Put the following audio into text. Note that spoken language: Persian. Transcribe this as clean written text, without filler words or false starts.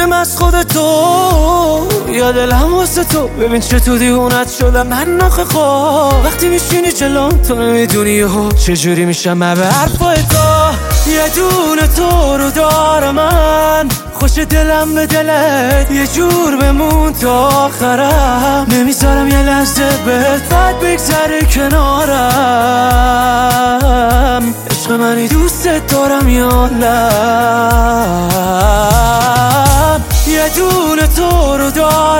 دلم از خود تو یا دلم واسه تو. ببین چطور دیوونت شدم من ناخه خواه. وقتی میشینی جلوم تو نمیدونی ها چجوری میشم من به حرفای تو. یه دونه تو رو دارم من، خوش دلم به دلت یه جور بمون تا آخرم. نمیذارم یه لحظه بهت بد بگذره کنارم. عشق منی دوستت دارم یا نه. یه دونه تو رو دارم